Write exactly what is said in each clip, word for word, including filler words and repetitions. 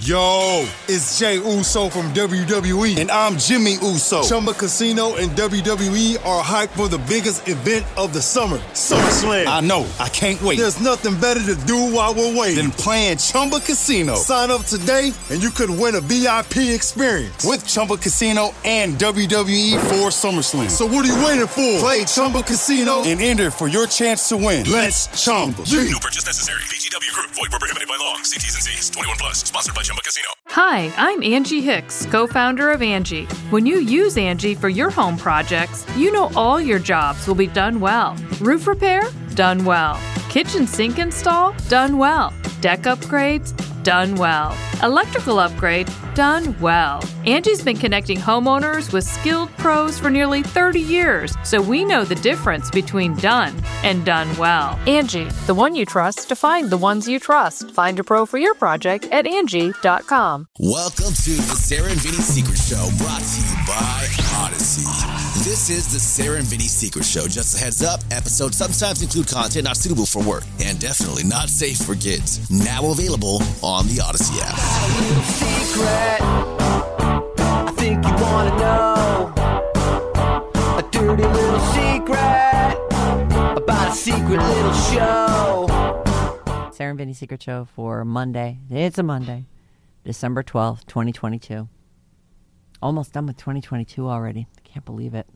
Yo, it's Jay Uso from W W E, and I'm Jimmy Uso. Chumba Casino and W W E are hyped for the biggest event of the summer, SummerSlam. I know, I can't wait. There's nothing better to do while we're waiting than playing Chumba Casino. Sign up today, and you could win a V I P experience with Chumba Casino and W W E for SummerSlam. So what are you waiting for? Play Chumba Casino and enter for your chance to win. Let's Chumba. No purchase necessary. V G W Group. Void where prohibited by law. See T's and C's. twenty-one plus. Sponsored by Chumba Casino. Hi, I'm Angie Hicks, co-founder of Angie. When you use Angie for your home projects, you know all your jobs will be done well. Roof repair? Done well. Kitchen sink install? Done well. Deck upgrades? Done well. Electrical upgrade? Done well. Angie's been connecting homeowners with skilled pros for nearly thirty years, so we know the difference between done and done well. Angie, the one you trust to find the ones you trust. Find a pro for your project at Angie dot com. Welcome to the Sarah and Vinny Secret Show, brought to you by Odyssey. This is the Sarah and Vinny Secret Show. Just a heads up, episodes sometimes include content not suitable for work and definitely not safe for kids. Now available on the Odyssey app. Secret, I think you want to know a dirty little secret about a secret little show. Sarah and Vinny Secret Show for Monday. It's a Monday, December twelfth, twenty twenty-two. Almost done with twenty twenty-two already. I can't believe it.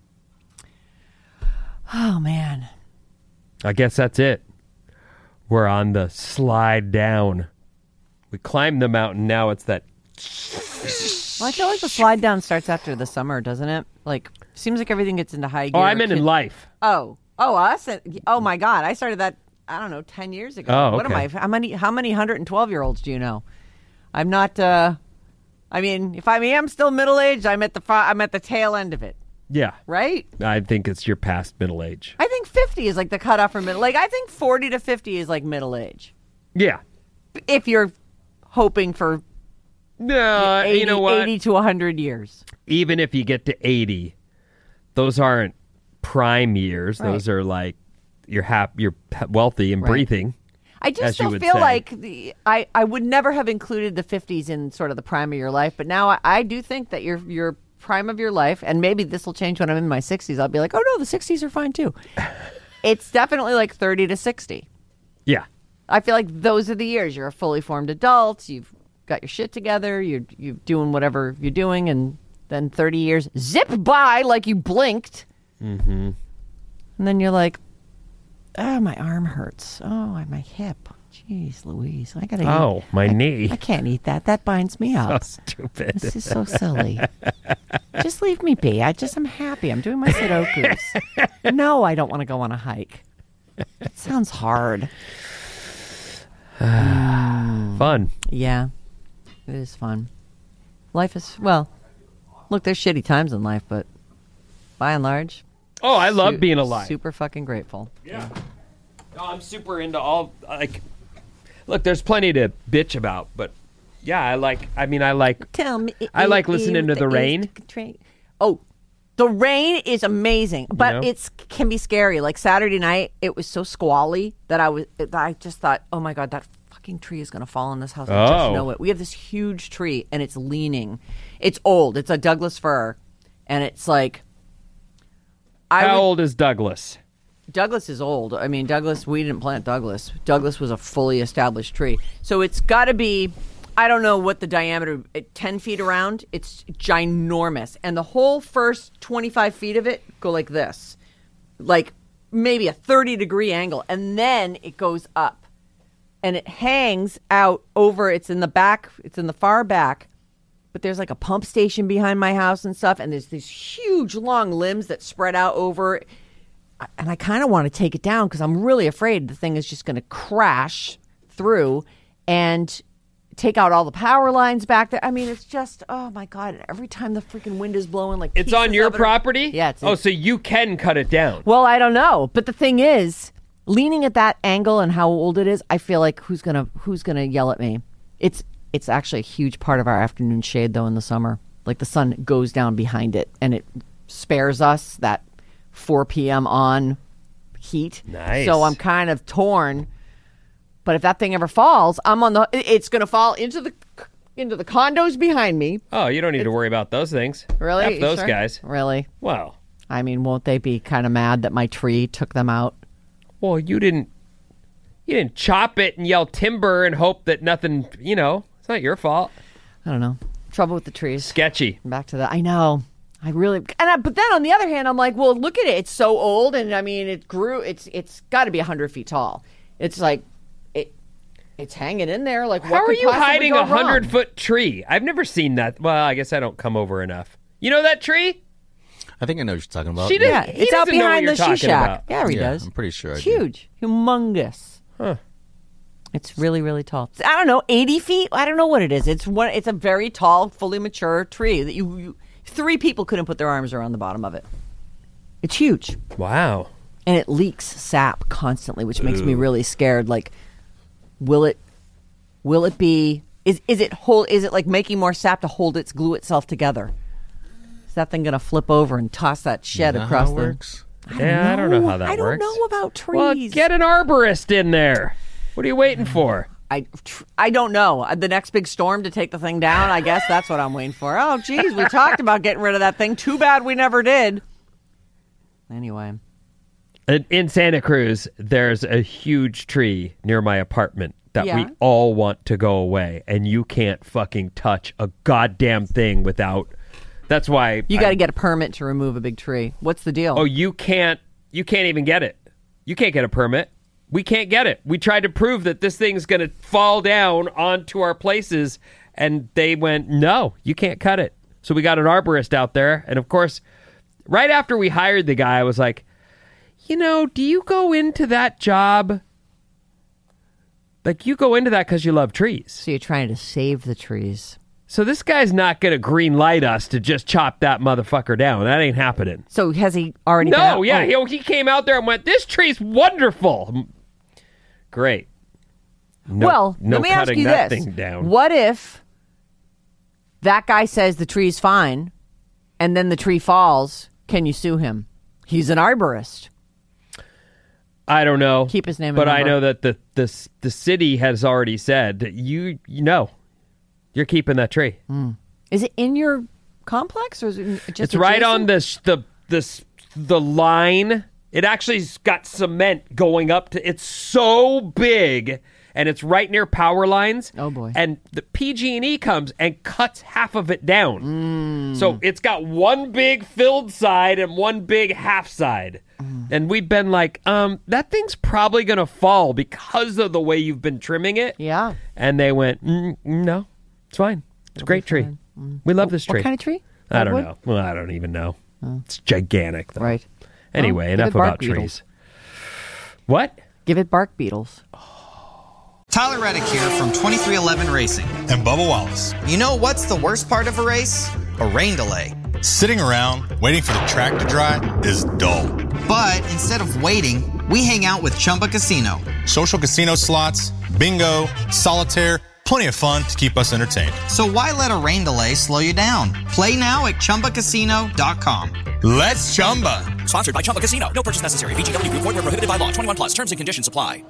Oh, man. I guess that's it. We're on the slide down. We climbed the mountain. Now it's that. Well, I feel like the slide down starts after the summer, doesn't it? Like, seems like everything gets into high gear. Oh, I meant in life. Oh, oh, us? Oh my God! I started that. I don't know, ten years ago. Oh, okay. What am I? How many? How many hundred and twelve year olds do you know? I'm not. uh I mean, if I am still middle aged, I'm at the far, I'm at the tail end of it. Yeah. Right? I think it's your past middle age. I think fifty is like the cutoff for middle. Like, I think forty to fifty is like middle age. Yeah. If you're hoping for no, eighty, you know what? eighty to one hundred years. Even if you get to eighty, those aren't prime years. Right. Those are like you're happy, you're wealthy and Right. breathing. I just still feel say. like the I, I would never have included the fifties in sort of the prime of your life, but now I, I do think that your your prime of your life, and maybe this will change when I'm in my sixties. I'll be like, oh no, the sixties are fine too. It's definitely like thirty to sixty. Yeah. I feel like those are the years. You're a fully formed adult. You've got your shit together. You're you're doing whatever you're doing, and then thirty years zip by like you blinked. Mm-hmm. And then you're like, oh, my arm hurts. Oh, my hip. Jeez Louise. I gotta Oh, eat. my I, knee. I can't eat that. That binds me up. So stupid. This is so silly. Just leave me be. I just am happy. I'm doing my Sudokus. No, I don't want to go on a hike. It sounds hard. Fun. Yeah, it is fun. Life is, well, look, there's shitty times in life, but by and large. Oh, I love su- being alive. Super fucking grateful. Yeah. No, I'm super into all, like, look, there's plenty to bitch about, but yeah, I like, I mean, I like, Tell me. I like listening to the rain. Oh, the rain is amazing, but know? it's can be scary. Like Saturday night, it was so squally that I was, that I just thought, oh my God, that fucking tree is going to fall in this house. I just Oh. know it. We have this huge tree and it's leaning. It's old. It's a Douglas fir. And it's like, I How would- old is Douglas? Douglas is old. I mean, Douglas, we didn't plant Douglas. Douglas was a fully established tree. So it's got to be, I don't know what the diameter, ten feet around. It's ginormous. And the whole first twenty-five feet of it go like this, like maybe a thirty degree angle. And then it goes up and it hangs out over, it's in the back, it's in the far back. But there's like a pump station behind my house and stuff. And there's these huge long limbs that spread out over. And I kind of want to take it down because I'm really afraid the thing is just going to crash through and take out all the power lines back there. I mean, it's just, oh my God. Every time the freaking wind is blowing, like It's on pieces your of it are- property? Yeah. It's Oh, so you can cut it down. Well, I don't know. But the thing is, leaning at that angle and how old it is, I feel like who's going to who's gonna yell at me? It's it's actually a huge part of our afternoon shade, though, in the summer. Like the sun goes down behind it and it spares us that four p.m. on heat. Nice. So I'm kind of torn. But if that thing ever falls, I'm on the, it's going to fall into the c- into the condos behind me. Oh, you don't need to worry about those things. Really? F You those sure? guys. Really? Well, I mean, won't they be kind of mad that my tree took them out? well, you didn't. You didn't chop it and yell timber and hope that nothing. You know, it's not your fault. I don't know. Trouble with the trees. Sketchy. Back to that. I know. I really. And I, but then on the other hand, I'm like, well, look at it. It's so old, and I mean, it grew. It's it's got to be a hundred feet tall. It's like it. It's hanging in there. Like, How what are could you possibly hiding go a hundred wrong? foot tree? I've never seen that. Well, I guess I don't come over enough. You know that tree? I think I know what you're talking about. She did. Yeah, He it's out doesn't know what behind you're the she talking shack. about. Yeah, he Yeah, does. I'm pretty sure I It's do. huge, humongous. Huh. It's really, really tall. I don't know, eighty feet. I don't know what it is. It's one. It's a very tall, fully mature tree that you, you three people couldn't put their arms around the bottom of it. It's huge, Wow. and it leaks sap constantly, which makes me really scared. Like, will it? Will it be? Is is it hold? Is it like making more sap to hold its glue itself together? Is that thing gonna flip over and toss that shed Is that across how it the? works? Yeah, I don't know how that I don't works. know about trees. Well, get an arborist in there. What are you waiting for? I, tr- I don't know. The next big storm to take the thing down, I guess that's what I'm waiting for. Oh, geez, we talked about getting rid of that thing. Too bad we never did. Anyway. In, in Santa Cruz, there's a huge tree near my apartment that Yeah. we all want to go away, and you can't fucking touch a goddamn thing without. That's why You I- got to get a permit to remove a big tree. What's the deal? Oh, you can't. You can't even get it. You can't get a permit. We can't get it. We tried to prove that this thing's going to fall down onto our places, and they went, no, you can't cut it. So we got an arborist out there, and of course, right after we hired the guy, I was like, you know, do you go into that job? Like, you go into that because you love trees. So you're trying to save the trees. So this guy's not going to green light us to just chop that motherfucker down. That ain't happening. So has he already been No, out? yeah, Oh. he, he came out there and went, this tree's wonderful. Great. No, well, no let me ask cutting you that this. thing down. What if that guy says the tree's fine and then the tree falls? Can you sue him? He's an arborist. I don't know. Keep his name and But I number. know that the, the, the city has already said that you, you know, you're keeping that tree. Is it in your complex or is it just It's right on adjacent? the, the, the, the line. It actually's got cement going up to, it's so big, and it's right near power lines. Oh, boy. And the P G and E comes and cuts half of it down. Mm. So it's got one big filled side and one big half side. Mm. And we've been like, um, that thing's probably going to fall because of the way you've been trimming it. Yeah. And they went, mm, no, it's fine. It's a great tree. We love this tree. What kind of tree? I don't Hardwood? know. Well, I don't even know. It's gigantic, though. Right. Anyway, Well, give enough it bark about beetles. trees. What? Give it bark beetles. Tyler Reddick here from twenty-three eleven Racing. And Bubba Wallace. You know what's the worst part of a race? A rain delay. Sitting around waiting for the track to dry is dull. But instead of waiting, we hang out with Chumba Casino. Social casino slots, bingo, solitaire, plenty of fun to keep us entertained. So why let a rain delay slow you down? Play now at Chumba Casino dot com. Let's Chumba. Sponsored by Chumba Casino. No purchase necessary. V G W Group. Void where prohibited by law. twenty-one plus. Terms and conditions apply.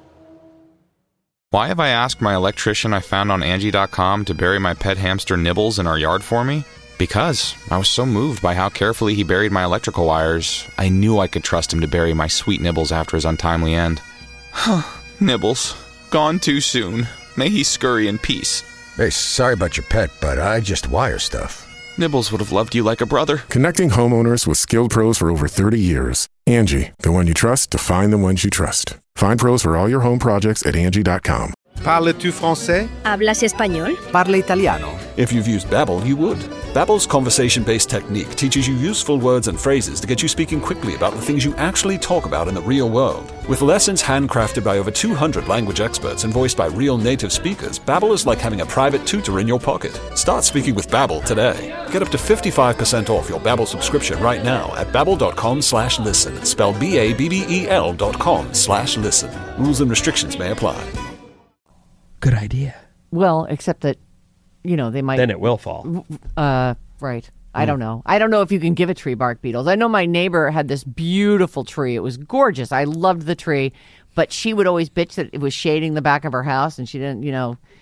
Why have I asked my electrician I found on Angie dot com to bury my pet hamster Nibbles in our yard for me? Because I was so moved by how carefully he buried my electrical wires, I knew I could trust him to bury my sweet Nibbles after his untimely end. Nibbles, gone too soon. May he scurry in peace. Hey, sorry about your pet, but I just wire stuff. Nibbles would have loved you like a brother. Connecting homeowners with skilled pros for over thirty years. Angie, the one you trust to find the ones you trust. Find pros for all your home projects at Angie dot com. Parles-tu français? ¿Hablas español? Parle italiano. If you've used Babbel, you would. Babbel's conversation-based technique teaches you useful words and phrases to get you speaking quickly about the things you actually talk about in the real world. With lessons handcrafted by over two hundred language experts and voiced by real native speakers, Babbel is like having a private tutor in your pocket. Start speaking with Babbel today. Get up to fifty-five percent off your Babbel subscription right now at babbel.com slash listen. Spelled B A B B E L dot com slash listen. Rules and restrictions may apply. Good idea. Well, except that, you know, they might. Then it will fall. Uh, right. I don't know. I don't know if you can give a tree bark beetles. I know my neighbor had this beautiful tree. It was gorgeous. I loved the tree, but she would always bitch that it was shading the back of her house, and she didn't, you know.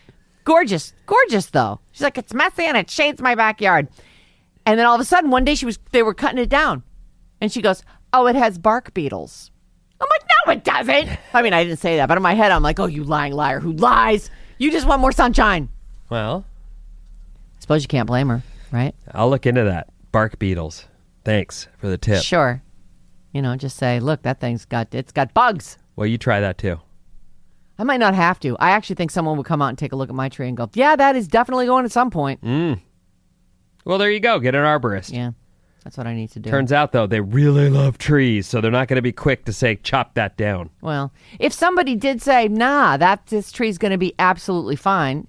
gorgeous, gorgeous though. She's like, it's messy and it shades my backyard. And then all of a sudden, one day she was, they were cutting it down, and she goes, "Oh, it has bark beetles." I'm like, "No, it doesn't." I mean, I didn't say that, but in my head, I'm like, "Oh, you lying liar who lies! You just want more sunshine." Well, I suppose you can't blame her, right? I'll look into that. Bark beetles. Thanks for the tip. Sure. You know, just say, "Look, that thing's got it's got bugs." Well, you try that too. I might not have to. I actually think someone would come out and take a look at my tree and go, "Yeah, that is definitely going at some point." Mm. Well, there you go. Get an arborist. Yeah, that's what I need to do. Turns out, though, they really love trees, so they're not going to be quick to say, chop that down. Well, if somebody did say, nah, that this tree's going to be absolutely fine,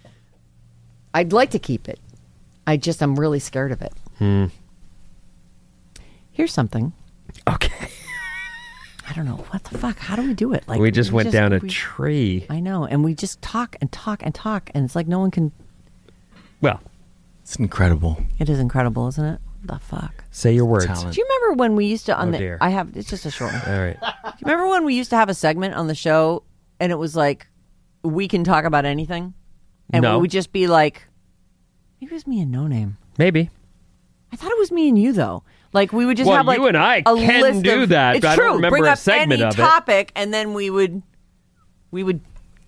I'd like to keep it. I just, I'm really scared of it. Hmm. Here's something. Okay. I don't know. What the fuck? How do we do it? Like we just we went just, down a we, tree. I know. And we just talk and talk and talk, and it's like no one can... Well... It's incredible. It is incredible, isn't it? The fuck? Say your words. Do you remember when we used to on Oh, the dear. I have it's just a short one. All right. Do you remember when we used to have a segment on the show and it was like we can talk about anything? And No. we would just be like, maybe it was me and No Name. Maybe. I thought it was me and you though. Like we would just Well, have like you and I a can list do of, that, It's but I true. don't remember Bring a up segment any of it. topic and then we would we would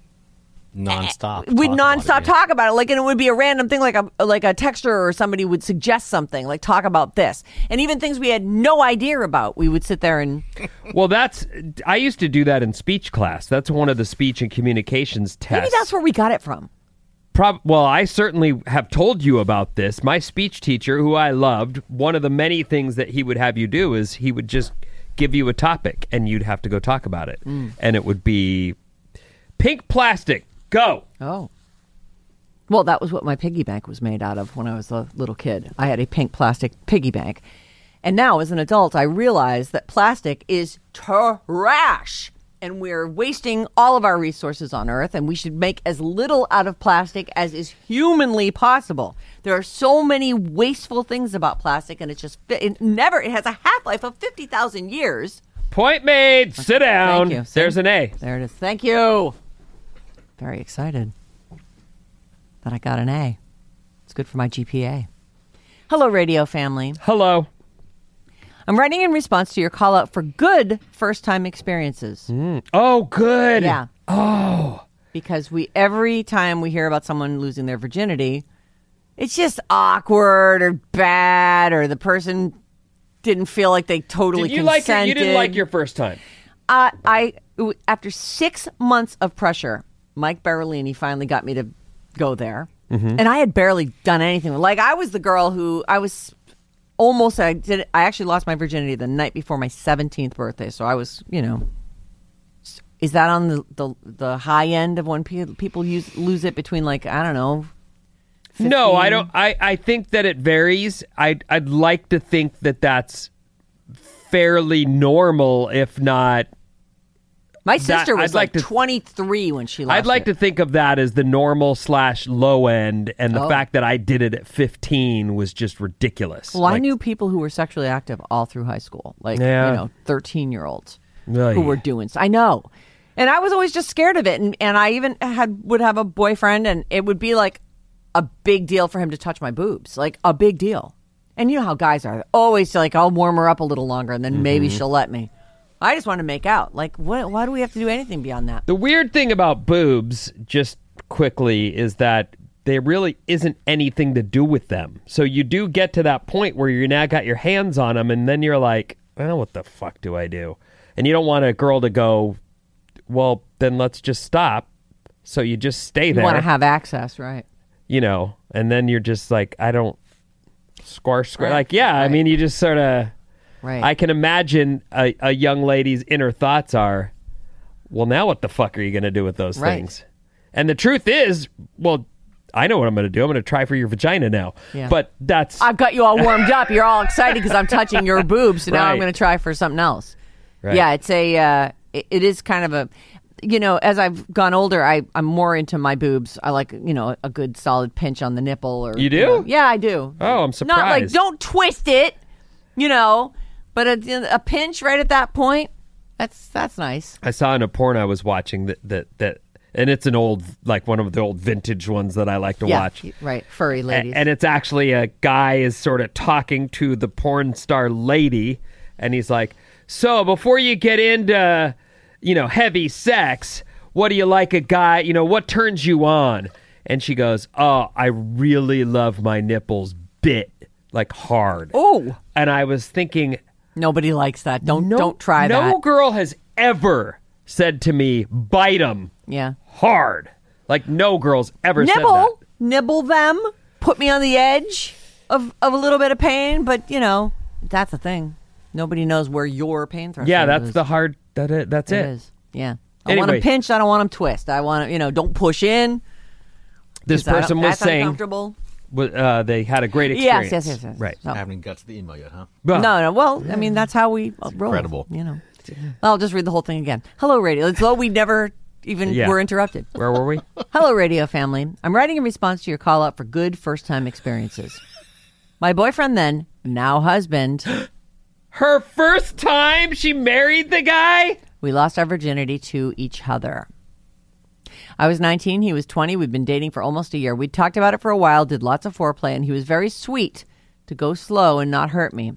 Non-stop. We'd talk nonstop about it, talk about it, like, and it would be a random thing, like a like a texter or somebody would suggest something, like talk about this, and even things we had no idea about, we would sit there and. Well, that's I used to do that in speech class. That's one of the speech and communications tests. Maybe that's where we got it from. Prob- well, I certainly have told you about this. My speech teacher, who I loved, one of the many things that he would have you do is he would just give you a topic, and you'd have to go talk about it, Mm. and it would be pink plastic. Go. Oh. Well, that was what my piggy bank was made out of when I was a little kid. I had a pink plastic piggy bank. And now, as an adult, I realize that plastic is trash. And we're wasting all of our resources on Earth, and we should make as little out of plastic as is humanly possible. There are so many wasteful things about plastic, and it's just, it never, it has a half-life of fifty thousand years. Point made. Sit down. Thank you. See? There's an A. There it is. Thank you. Very excited that I got an A. It's good for my G P A. Hello, radio family. Hello. I'm writing in response to your call out for good first-time experiences. Mm. Oh, good. Yeah. Oh. Because we every time we hear about someone losing their virginity, it's just awkward or bad, or the person didn't feel like they totally Did you consented. like it? You didn't like your first time. Uh, I after six months of pressure, Mike Berolini finally got me to go there, Mhm. and I had barely done anything. Like I was the girl who I was almost. I did. I actually lost my virginity the night before my seventeenth birthday, so I was, you know. Is that on the the, the high end of when pe- people use lose it between like I don't know? fifteen? No, I don't. I, I think that it varies. I'd I'd like to think that that's fairly normal, if not. My that- sister was I'd like like to- twenty-three when she lost I'd like it. to think of that as the normal slash low end, and the Oh. fact that I did it at fifteen was just ridiculous. Well, I Like, knew people who were sexually active all through high school, like Yeah. you know, thirteen-year-olds Really? who were doing. I know, and I was always just scared of it, and and I even had would have a boyfriend, and it would be like a big deal for him to touch my boobs, like a big deal. And you know how guys are, always like, I'll warm her up a little longer, and then maybe Mhm. she'll let me. I just want to make out. Like, what? Why do we have to do anything beyond that? The weird thing about boobs, just quickly, is that there really isn't anything to do with them. So you do get to that point where you now got your hands on them, and then you're like, well, what the fuck do I do? And you don't want a girl to go, well, then let's just stop. So you just stay You there. want to have access, right? You know, and then you're just like, I don't squash, squash. Right, Like, yeah, I mean, you just sort of, Right. I can imagine a, a young lady's inner thoughts are, well, now what the fuck are you going to do with those Right. things? And the truth is, well, I know what I'm going to do. I'm going to try for your vagina now. Yeah. But that's, I've got you all warmed up. You're all excited because I'm touching your boobs. So now I'm Right. going to try for something else. Right. Yeah, it's a. Uh, it, it is kind of a. You know, as I've gone older, I I'm more into my boobs. I like you know a good solid pinch on the nipple. Or You do? know. Yeah, I do. Oh, I'm Not like surprised. don't twist it. You know, but a, a pinch right at that point. That's that's nice. I saw in a porn I was watching that, that, that And it's an old, like one of the old vintage ones that I like to yeah, watch. Right, furry ladies. A- and it's actually a guy is sort of talking to the porn star lady, and he's like, so before you get into, you know, heavy sex, what do you like a guy, you know, what turns you on? And she goes, oh, I really love my nipples bit, like hard. Oh. And I was thinking... Nobody likes that. Don't no, don't try no that. No girl has ever said to me, bite them yeah. hard. Like, no girl's ever Nibble, said that. Nibble them. Put me on the edge of, of a little bit of pain. But, you know, that's the thing. Nobody knows where your pain threshold is. Yeah, that's the hard... That it, That's it. It is, yeah. I Anyway. want them pinched. I don't want them twist. I want to, you know, don't push in. This person was that's saying... uncomfortable. Uh, they had a great experience. Yes, yes, yes. yes. Right. No. I haven't even got to the email yet, huh? No, no. Well, I mean, that's how we roll. Incredible. You know. I'll just read the whole thing again. Hello, radio. It's though we never even Yeah. were interrupted. Where were we? Hello, radio family. I'm writing in response to your call out for good first-time experiences. My boyfriend then, now husband. Her first time she married the guy? We lost our virginity to each other. I was nineteen, he was twenty. We'd been dating for almost a year. We'd talked about it for a while, did lots of foreplay, and he was very sweet to go slow and not hurt me.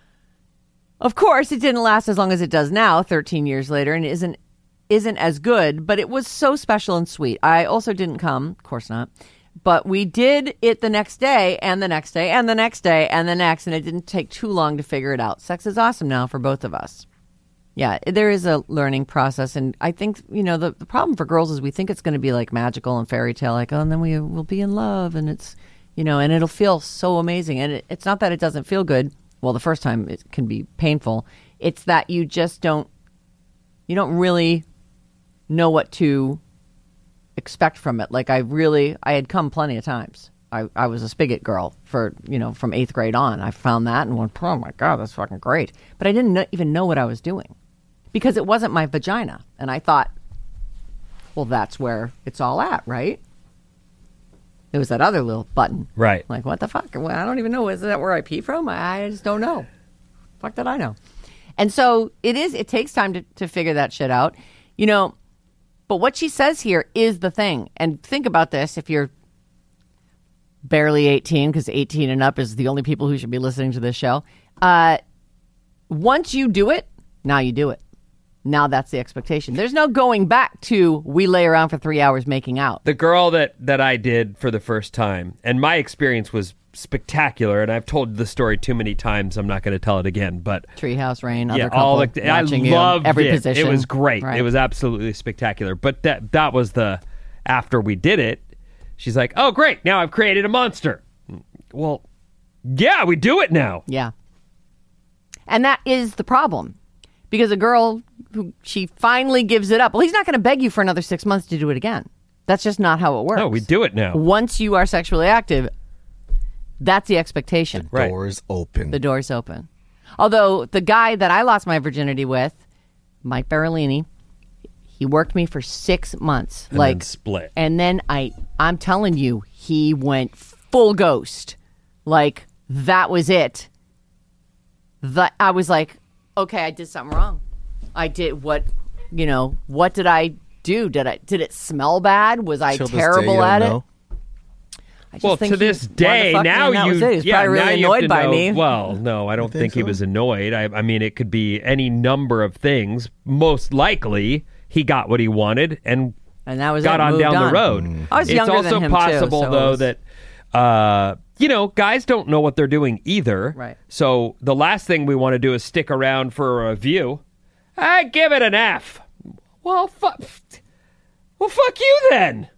Of course, it didn't last as long as it does now, thirteen years later, and isn't isn't as good, but it was so special and sweet. I also didn't come, of course not, but we did it the next day and the next day and the next day and the next, and it didn't take too long to figure it out. Sex is awesome now for both of us. Yeah, there is a learning process, and I think, you know, the, the problem for girls is we think it's going to be like magical and fairy tale, like, oh, and then we will be in love, and it's, you know, and it'll feel so amazing. And it, it's not that it doesn't feel good. Well, the first time it can be painful. It's that you just don't, you don't really know what to expect from it. Like I really, I had come plenty of times. I, I was a spigot girl for, you know, from eighth grade on. I found that and went, oh my God, that's fucking great. But I didn't know, even know what I was doing because it wasn't my vagina. And I thought, well, that's where it's all at, right? There was that other little button. Right. Like, what the fuck? Well, I don't even know. Is that where I pee from? I just don't know. Fuck did I know? And so it is, it takes time to, to figure that shit out. You know, but what she says here is the thing. And think about this if you're barely eighteen, because eighteen and up is the only people who should be listening to this show. Uh, once you do it, now you do it. Now that's the expectation. There's no going back to we lay around for three hours making out. The girl that, that I did for the first time, and my experience was spectacular, and I've told the story too many times. I'm not going to tell it again, but Treehouse Rain, yeah, other couple all the, I watching you, loved every it. position. It was great. Right. It was absolutely spectacular. But that that was the after we did it. She's like, "Oh, great! Now I've created a monster." Well, yeah, we do it now. Yeah, and that is the problem because a girl who she finally gives it up. Well, he's not going to beg you for another six months to do it again. That's just not how it works. No, we do it now. Once you are sexually active, that's the expectation. The door is open. The door's open. Although the guy that I lost my virginity with, Mike Berolini, he worked me for six months. And like then split. And then I, I'm telling you, he went full ghost. Like that was it. That I was like, okay, I did something wrong. I did what, you know, what did I do? Did I did it smell bad? Was I Till this day, terrible you don't at know. it? I just Well, think to he this wanted to day, fuck me now and that you, was it. He was yeah, probably now really you have annoyed to by know- me. Well, no, I don't think think, he so? was annoyed. I, I mean, it could be any number of things. Most likely, he got what he wanted and And that was got it, on moved down on. the road. I was it's younger also than him possible too, so it though was- that uh, you know, guys don't know what they're doing either. Right. So the last thing we want to do is stick around for a review. I give it an F. Well, fuck. Well, fuck you then.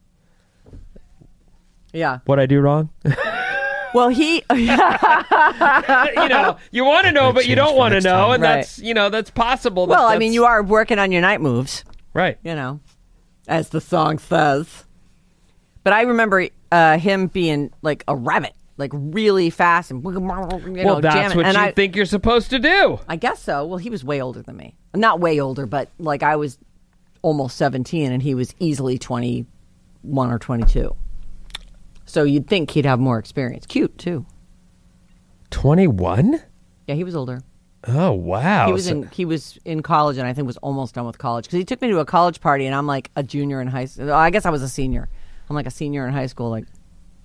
Yeah. What I do wrong? Well, he. you know, you want to know, but you don't want to know, time. and Right. that's you know that's possible. That Well, I that's- mean, you are working on your night moves, right? You know, as the song says. But I remember uh, him being like a rabbit, like really fast and you know, well, that's jamming. what and you I, think you're supposed to do. I guess so. Well, he was way older than me. Not way older, but like I was almost seventeen, and he was easily twenty-one or twenty-two. So you'd think he'd have more experience. Cute too. twenty-one? Yeah, he was older. Oh, wow. He was So- in he was in college, and I think was almost done with college because he took me to a college party, and I'm like a junior in high school. I guess I was a senior. I'm like a senior in high school. Like,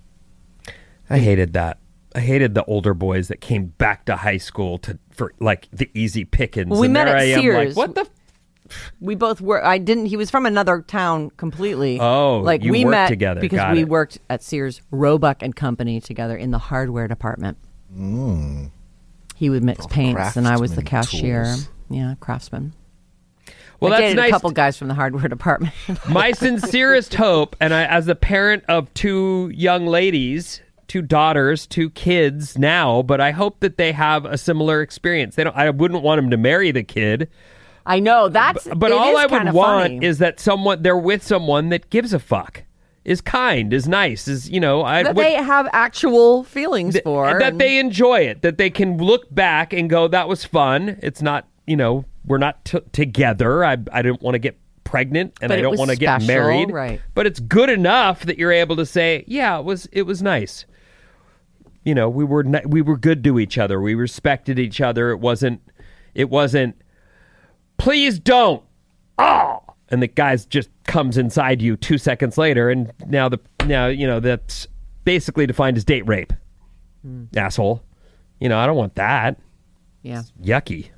I hated that. I hated the older boys that came back to high school to for like the easy pickings. well, we and met there at I am, Sears. like, what the? We both were. I didn't. He was from another town completely. Oh, like you we worked met together. because Got we it. worked at Sears, Roebuck and Company together in the hardware department. Mm. He would mix paints, and I was the craftsman cashier. tools. Yeah, craftsman. Well, I that's dated nice. a couple guys from the hardware department. My sincerest hope, and I, as the parent of two young ladies, two daughters, two kids now, but I hope that they have a similar experience. They don't. I wouldn't want them to marry the kid. I know that's. But, but it all is I would kinda want funny. is that someone they're with someone that gives a fuck, is kind, is nice, is you know. I that would, they have actual feelings th- for. that and- they enjoy it, that they can look back and go, "That was fun." It's not, you know, we're not t- together. I I didn't want to get pregnant, and But I it don't was want to get special, married. right. But it's good enough that you're able to say, "Yeah, it was it was nice." You know, we were ni- we were good to each other. We respected each other. It wasn't it wasn't. Please don't. Oh, and the guy just comes inside you two seconds later, and now the now you know that's basically defined as date rape. Mm. Asshole. You know, I don't want that. Yeah. It's yucky.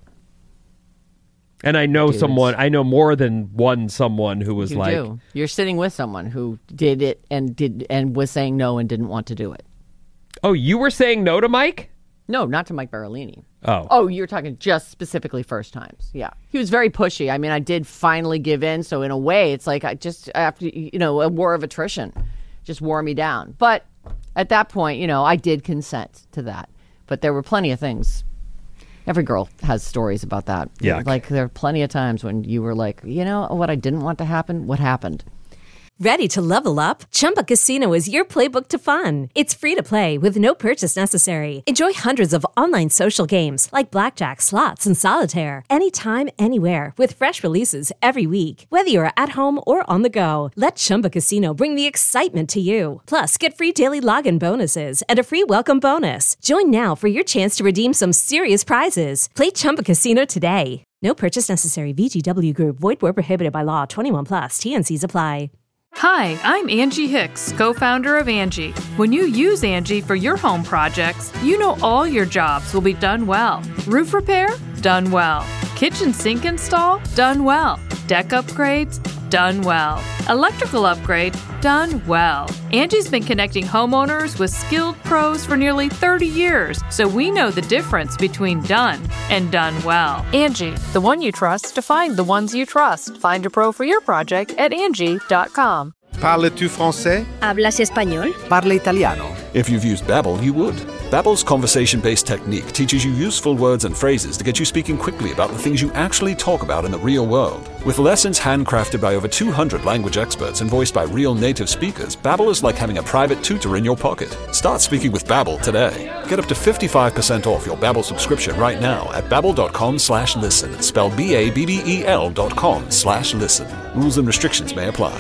And I know Dudes. someone. I know more than one someone who was You like, do. You're sitting with someone who did it and did and was saying no and didn't want to do it. "Oh, you were saying no to Mike?" No, not to Mike Berolini. Oh. Oh, you're talking just specifically first times. Yeah. He was very pushy. I mean, I did finally give in. So in a way, it's like I just after, you know, a war of attrition just wore me down. But at that point, you know, I did consent to that. But there were plenty of things. Every girl has stories about that. Yuck. Like there are plenty of times when you were like, you know, what I didn't want to happen, what happened? Ready to level up? Chumba Casino is your playbook to fun. It's free to play with no purchase necessary. Enjoy hundreds of online social games like blackjack, slots, and solitaire anytime, anywhere with fresh releases every week. Whether you're at home or on the go, let Chumba Casino bring the excitement to you. Plus, get free daily login bonuses and a free welcome bonus. Join now for your chance to redeem some serious prizes. Play Chumba Casino today. No purchase necessary. V G W Group. Void where prohibited by law. twenty-one plus. T N Cs apply. Hi, I'm Angie Hicks, co-founder of Angie. When you use Angie for your home projects, you know all your jobs will be done well. Roof repair? Done well. Kitchen sink install? Done well. Deck upgrades? Done well. Electrical upgrade? Done well. Angie's been connecting homeowners with skilled pros for nearly thirty years, so we know the difference between done and done well. Angie, the one you trust to find the ones you trust. Find a pro for your project at Angie dot com. Parles-tu français? ¿Hablas español? Parla italiano. If you've used Babbel, you would. Babbel's conversation-based technique teaches you useful words and phrases to get you speaking quickly about the things you actually talk about in the real world. With lessons handcrafted by over two hundred language experts and voiced by real native speakers, Babbel is like having a private tutor in your pocket. Start speaking with Babbel today. Get up to fifty-five percent off your Babbel subscription right now at babbel.com slash listen. Spelled B A B B E L dot com slash listen. Rules and restrictions may apply.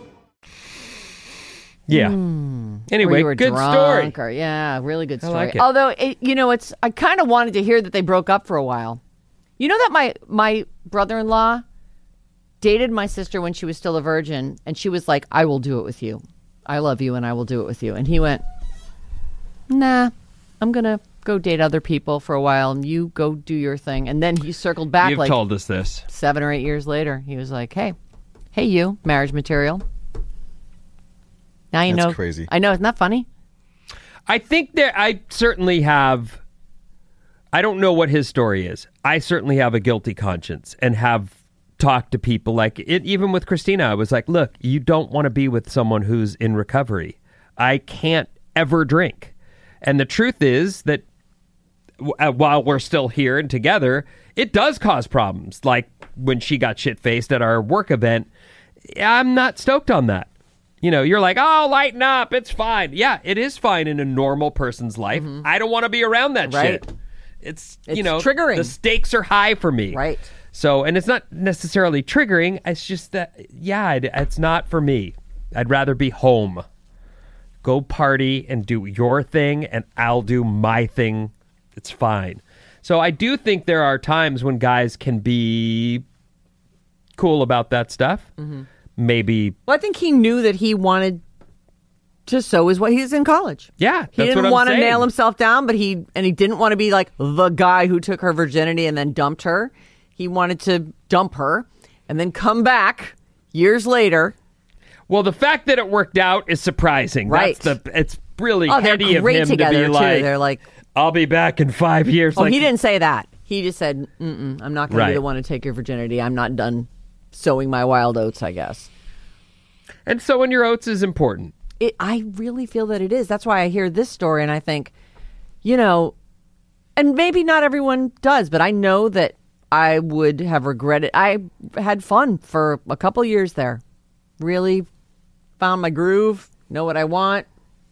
Yeah. Mm. Anyway, Or you were good drunk story. Or, yeah, really good I story. like it. Although, it, you know, it's I kind of wanted to hear that they broke up for a while. You know that my my brother-in-law dated my sister when she was still a virgin, and she was like, "I will do it with you. I love you, and I will do it with you." And he went, "Nah, I'm gonna go date other people for a while, and you go do your thing." And then he circled back You've like told us this. seven or eight years later. He was like, "Hey, hey, you, marriage material." Now you That's know. crazy. I know, isn't that funny? I think there, I certainly have, I don't know what his story is. I certainly have a guilty conscience and have talked to people like it, even with Christina. I was like, look, you don't want to be with someone who's in recovery. I can't ever drink. And the truth is that w- uh, while we're still here and together, it does cause problems. Like when she got shit-faced at our work event, I'm not stoked on that. You know, you're like, oh, lighten up. It's fine. Yeah, it is fine in a normal person's life. I don't want to be around that Right. shit. It's, It's you know, triggering. The stakes are high for me. Right. So, and it's not necessarily triggering. It's just that, yeah, it, it's not for me. I'd rather be home. Go party and do your thing, and I'll do my thing. It's fine. So I do think there are times when guys can be cool about that stuff. Mhm. Maybe. Well, I think he knew that he wanted to sow his way. He was in college. Yeah, He that's didn't what I'm want to saying. nail himself down, but he and he didn't want to be like the guy who took her virginity and then dumped her. He wanted to dump her and then come back years later. Well, the fact that it worked out is surprising. Right. That's the. It's really Oh, they're heady of great him to together, be too. like. They're like, I'll be back in five years. Oh, like, he didn't say that. He just said, Mm-mm, I'm not going to be Right. the one to take your virginity. I'm not done sowing my wild oats, I guess. And sowing your oats is important. It, I really feel that it is. That's why I hear this story and I think, you know, and maybe not everyone does, but I know that I would have regretted. I had fun for a couple years there. Really found my groove, know what I want.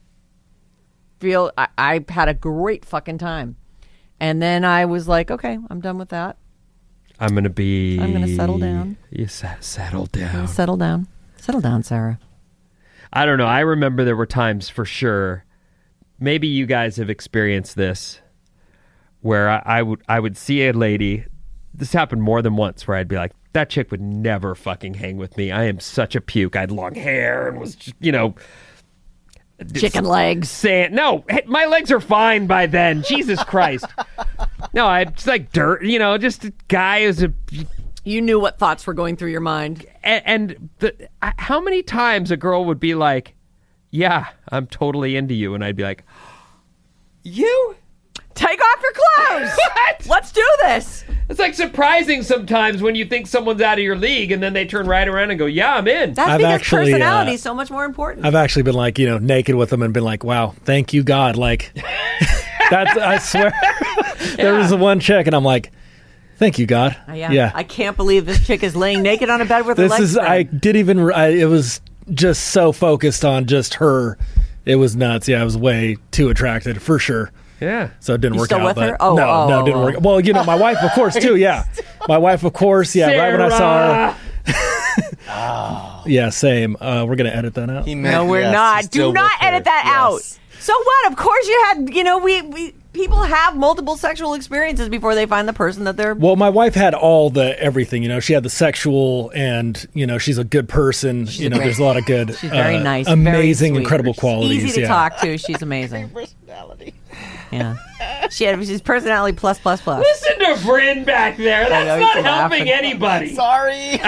Feel I, I had a great fucking time. And then I was like, okay, I'm done with that. I'm going to be. I'm gonna settle down. You sa- settle I'm down. gonna settle down. Settle down, Sarah. I don't know. I remember there were times for sure. Maybe you guys have experienced this, where I, I would I would see a lady. This happened more than once, where I'd be like, "That chick would never fucking hang with me. I am such a puke. I had long hair and was, just, you know, Chicken legs. Saying no, hey, my legs are fine by then. Jesus Christ. No, I just like dirt. You know, just a guy who's a. You knew what thoughts were going through your mind. And, and the, how many times a girl would be like, yeah, I'm totally into you. And I'd be like, you? Take off your clothes. What? Let's do this. It's like surprising sometimes when you think someone's out of your league and then they turn right around and go, yeah, I'm in. That's I've because actually, personality uh, is so much more important. I've actually been like, you know, naked with them and been like, wow, thank you, God. Like, that's, I swear. There was the one chick and I'm like, thank you, God. Uh, yeah. yeah. I can't believe this chick is laying naked on a bed with her This legs is, spread. I did even, I, it was just so focused on just her. It was nuts. Yeah, I was way too attracted for sure. Yeah. So it didn't You work still out. with but her? Oh, no, oh, no, it didn't oh. work. Well, you know, my wife, of course, too. Yeah. My wife, of course. Yeah. Right when I saw her. Oh. Yeah, same. Uh, we're going to edit that out. He No, meant- we're yes, not. he's Do still not with her. edit that Yes. out. So what? Of course you had, you know, we, we people have multiple sexual experiences before they find the person that they're... Well, my wife had all the everything, you know. She had the sexual and, you know, she's a good person. She's you a know, great- there's a lot of good, she's very uh, nice, very amazing, sweet. incredible qualities. Easy to yeah. talk to. She's amazing. Personality. Yeah. She had, she's personality plus, plus, plus. Listen to Bryn back there. I know, That's he's not helping laughing. anybody. Sorry.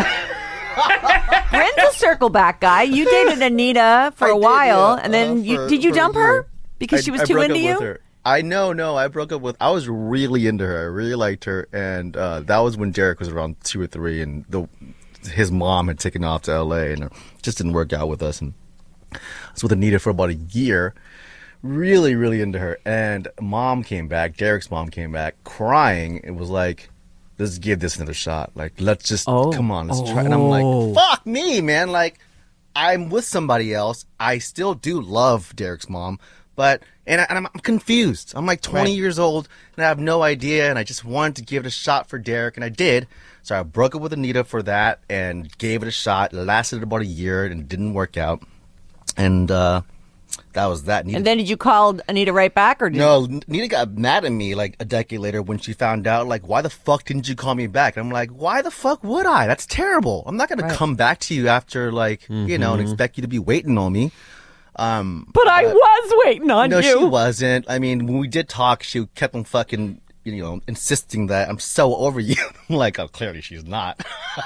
Bryn's a circle back guy. You dated Anita for I a did, while, yeah, and then uh, you for- did you for a dump year. her because I- she was I too broke into up you? with her. I know, no. I broke up with. I was really into her. I really liked her, and uh, that was when Derek was around two or three, and the his mom had taken off to L A, and it just didn't work out with us. And I was with Anita for about a year, really, really into her. And mom came back. Derek's mom came back, crying. It was like, let's give this another shot. Like, let's just Oh. come on, let's try. And I'm like, Oh. fuck me, man. Like, I'm with somebody else. I still do love Derek's mom, but and, I, and I'm, I'm confused. I'm like twenty Right. years old and I have no idea. And I just wanted to give it a shot for Derek, and I did. So I broke up with Anita for that and gave it a shot. It lasted about a year and it didn't work out. And uh, that was that. Anita And then did you call Anita right back, or did no, Nita got mad at me like a decade later when she found out, like, why the fuck didn't you call me back? And I'm like, why the fuck would I? That's terrible. I'm not going Right. to come back to you after, like, you know, and expect you to be waiting on me. Um, But I was waiting on no, you. she wasn't. I mean, when we did talk, she kept on fucking, you know, insisting that I'm so over you. I'm like, oh, clearly she's not.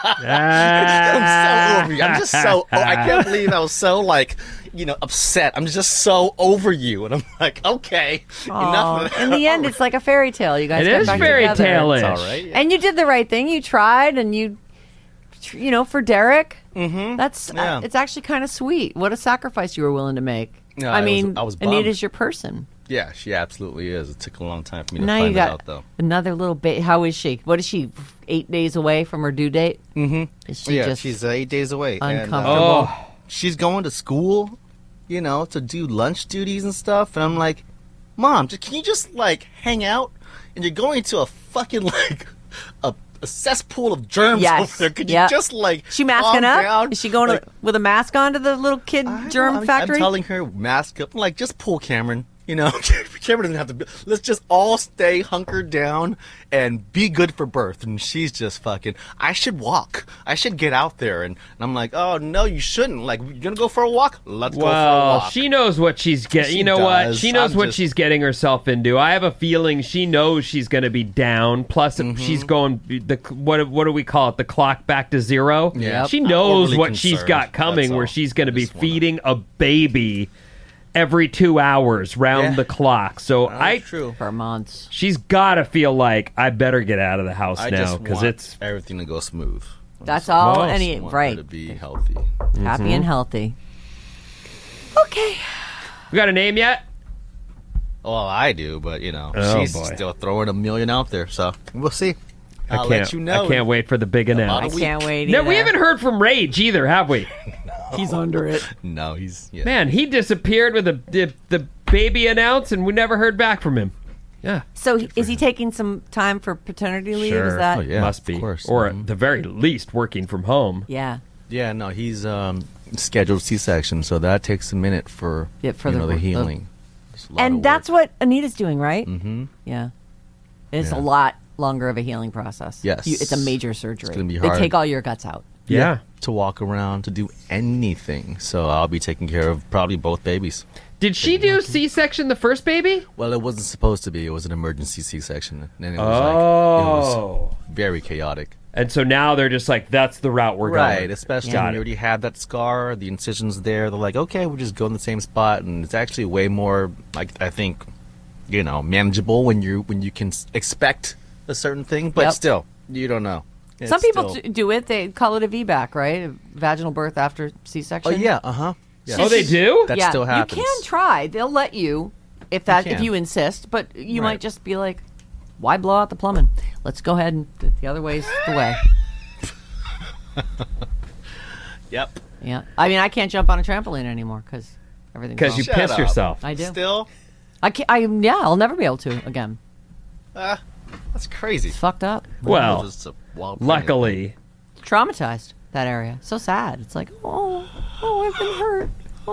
I'm so over you. I'm just so, oh, I can't believe I was so, like, you know, upset. I'm just so over you. And I'm like, okay, enough of that. In the end, it's like a fairy tale. You guys It got is back fairy together. tale-ish. It's all right. Yeah. And you did the right thing. You tried, and you, you know, for Derek, mm-hmm. that's Yeah. uh, it's actually kind of sweet. What a sacrifice you were willing to make. Yeah, I I was- mean, I was bummed. Anita's your person. Yeah, she absolutely is. It took a long time for me to Now find you that got out, though. another little bit. How is she? What is she? Eight days away from her due date? Mm-hmm. Is she Yeah, just she's uh, eight days away. and, uh, uncomfortable? Oh. she's going to school, you know, to do lunch duties and stuff. And I'm like, Mom, just, can you just, like, hang out? And you're going to a fucking, like, a, a cesspool of germs Yes. over there. Could Yep. you just, like, She masking calm up? down? Is she going Like, to, with a mask on to the little kid I germ know, I'm- factory? I'm telling her, mask up. I'm like, just pull Cameron, you know? Cameron doesn't have to be. Let's just all stay hunkered down and be good for birth. And she's just fucking, I should walk. I should get out there. And, and I'm like, oh, no, you shouldn't. Like, you're going to go for a walk? Let's go for a Well, walk. she knows what she's getting. She You know what? does. She knows I'm what just- she's getting herself into. I have a feeling she knows she's going to be down. Plus, Mm-hmm. she's going the what what do we call it? The clock back to zero. Yeah. She I'm knows overly what she's concerned, got coming, that's where all. she's going to be feeding a baby every two hours round Yeah. the clock. So I true. For months. she's got to feel like I better get out of the house I now just because want it's everything to go smooth. That's all. Well, Any want her right. to be healthy. Happy Mhm. and healthy. Okay. We got a name yet? Well, I do, but you know, Oh, she's boy. still throwing a million out there, so we'll see. I I'll can't, let you know. I can't wait for the big About a announce. week. I can't wait No, we either. haven't heard from Rage either, have we? He's under it. No, he's yeah. Man, he disappeared with the, the the baby announce, and we never heard back from him. Yeah, So he- is he taking some time for paternity leave? sure. Is that? Oh, yeah, must be, of course. or Mhm. at the very least, working from home. Yeah. Yeah, no, he's um, scheduled C-section, so that takes a minute for, Yeah, for you the- know, the the- healing. It's a lot of And work. that's what Anita's doing, right? Mm-hmm. Yeah. It's Yeah. a lot longer of a healing process. Yes. You, it's a major surgery. It's gonna be They hard. take all your guts out. Yeah. To walk around, to do anything. So I'll be taking care of probably both babies. Did she do C-section the first baby? Well, it wasn't supposed to be. It was an emergency C-section, and it was Oh. like it was very chaotic. And so now they're just like, that's the route we're right, going. especially Got when it. you already have that scar, the incision's there. They're like, okay, we'll just go in the same spot, and it's actually way more, like I think, you know, manageable when you when you can s- expect a certain thing, but Yep. still, you don't know. It's Some people still- t- do it. They call it a V BAC, right? A vaginal birth after C-section. Oh yeah, uh huh. Yeah. Oh, they do? That yeah, still happens. You can try. They'll let you if that if can. you insist, but you Right. might just be like, "Why blow out the plumbing? Let's go ahead and the other way's the way." Yep. Yeah. I mean, I can't jump on a trampoline anymore because everything's Because you wrong. piss yourself. I do. Still, I can't. I yeah. I'll never be able to again. ah, that's crazy. It's fucked up. Well, Just a wild luckily, Traumatized that area. So sad. It's like, oh, oh, I've been hurt.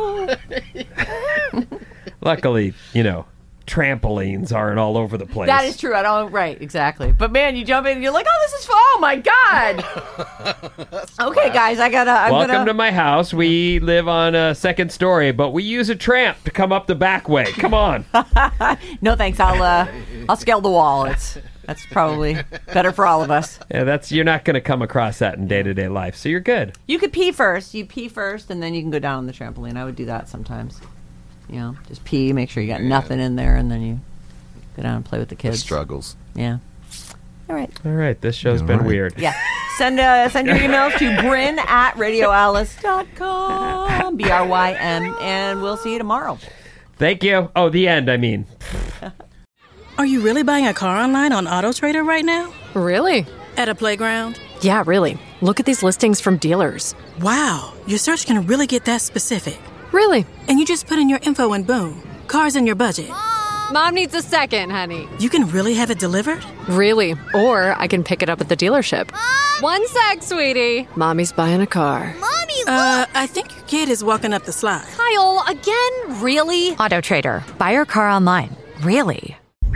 Oh. luckily, you know, trampolines aren't all over the place. That is true. I don't. Right. Exactly. But man, you jump in and you're like, oh, this is. Oh my god. Okay, guys, I gotta. I'm Welcome gonna, to my house. We live on a second story, but we use a tramp to come up the back way. Come on. No thanks. I'll uh, I'll scale the wall. It's that's probably better for all of us. Yeah, that's you're not going to come across that in day to day life, so you're good. You could pee first. You pee first, and then you can go down on the trampoline. I would do that sometimes. You know, just pee, make sure you got nothing in there, and then you go down and play with the The kids. struggles. Yeah. All right. All right, this show's All been right. weird. Yeah. Send uh, send your emails to bryn at radio alice dot com, B R Y M, and we'll see you tomorrow. Thank you. Oh, the end, I mean. Are you really buying a car online on AutoTrader right now? Really? At a playground? Yeah, really. Look at these listings from dealers. Wow, your search can really get that specific. Really? And you just put in your info and boom, car's in your budget. Mom needs a second, honey. You can really have it delivered? Really? Or I can pick it up at the dealership. One sec, sweetie. Mommy's buying a car. Mommy, Uh, I think your kid is walking up the slide. Kyle, again? Really? AutoTrader. Buy your car online. Really?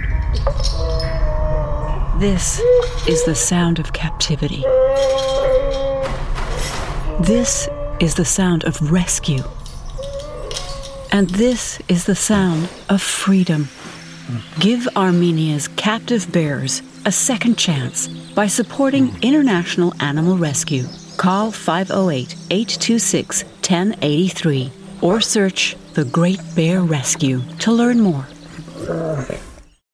This is the sound of captivity. This is the sound of rescue. And this is the sound of freedom. Give Armenia's captive bears a second chance by supporting International Animal Rescue. Call five oh eight, eight two six, one oh eight three or search The Great Bear Rescue to learn more.